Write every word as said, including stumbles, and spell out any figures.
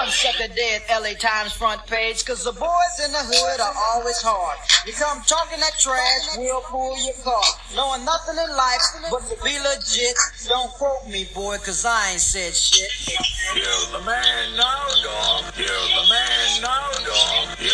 one sucker dead L A Times front page, cause the boys in the hood are always hard. You come talking that trash, we'll pull your car. Knowing nothing in life but to be legit. Don't quote me, boy, cause I ain't said shit. Kill the man now, dog. Kill the man now, dog.